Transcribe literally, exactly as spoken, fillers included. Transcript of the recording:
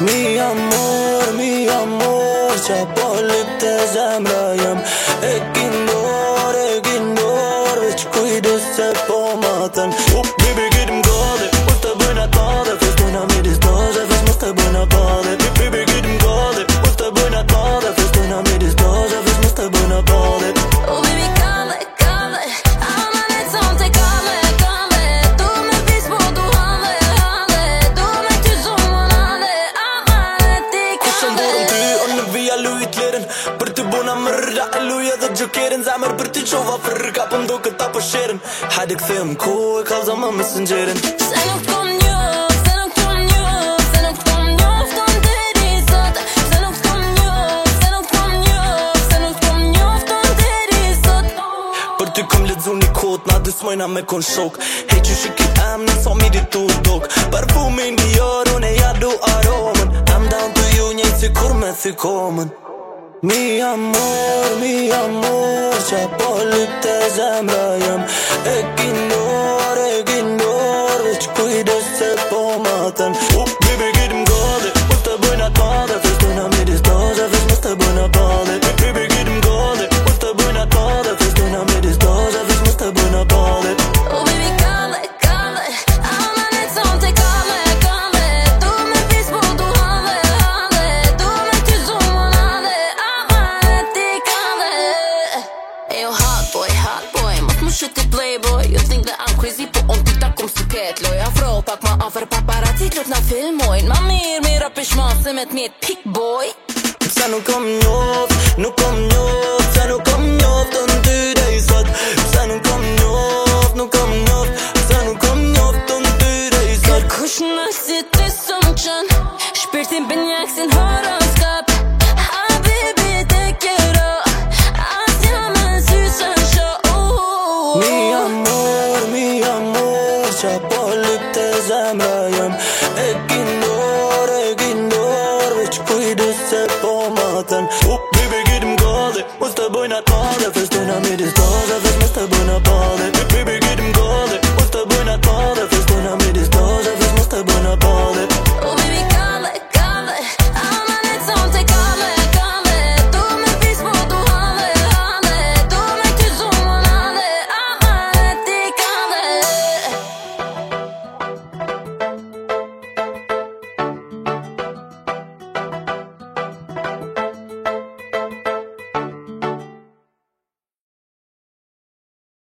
Mi amor, mi amor, qa po lypte zemra jem. E kindor, e kindor, veç kujdes se po maten. Uh, baby, gittim gade, mos të bëjna t'madhe, festojna midis dozhe, veç mos të bëjna padhe. Baby, gittim gade, mos të bëjna t'madhe, festojna midis dozhe, veç mos të bëjna padhe. Oh baby, kalle, kalle, amanet sånt är kalle, kalle. Du med visbo, du handle, handle. Du med ty som hon handle, amanet i kalle. Kushen borëm ty, o në vija lujt lirin. Për ty bona mërra, e luja dhe gjokerin. Zemër për ty qova fërka, po ndo këta po shirin. Hajde këthejmë ku e kalza më messengerin. Se nuk t'kom njoft, se nuk t'kom njoft, se nuk t'kom njoft unë deri sot. Se nuk t'kom njoft, se nuk t'kom njoft, se nuk t'kom njoft unë deri sot. Për ty kom ledzu një kot, na dy smojna me kon shok. Hej që shikit em, në sa miri tu dok. Parfumin Dior, unë e ja du aromen. I'm down to you, njejt si kur me thykomen. Mi amor, mi amor, qa po lypte zemra jem. E kindor, e kindor, veç kujdes se po maten. Uh, baby, gittim gade, mos të bëjna t'madhe, festojna midis dozhe, veç mos të bëjna padhe. Baby, gittim gade, mos të bëjna t'madhe, festojna midis dozhe, veç mos të bëjna padhe. Oh baby, kalle, kalle, amanet sånt är kalle, kalle. Du med visbo, du handle, handle. Du med ty som hon handle, amanet i kalle. Ejo hot boy, hot boy, mos më shit i playboy. You think that I'm crazy, po on t'i takom si ketloj. Afro pak ma afer paparazzi t'lut na filmojn. Ma mirë, mirë apish ma se me t'mjet pick boy. Pse nuk kom njoft, nuk kom njoft, pse nuk kom njoft unë ty dej sot. Pse nuk kom njoft, nuk kom njoft, pse nuk kom njoft unë ty dej sot. Kush në si ti sëm qën, shpirtin bënjak si n'horoskop. Habibi te kjero, asja më sy së shoh. Mi amor, mi amor, qa po lypte zemra jem. E kindor, e kindor, veç kujdes se po maten. Uh, baby, gittim gade, mos të bëjna t'madhe, festojna midis dozhe, veç mos të bëjna padhe. Baby,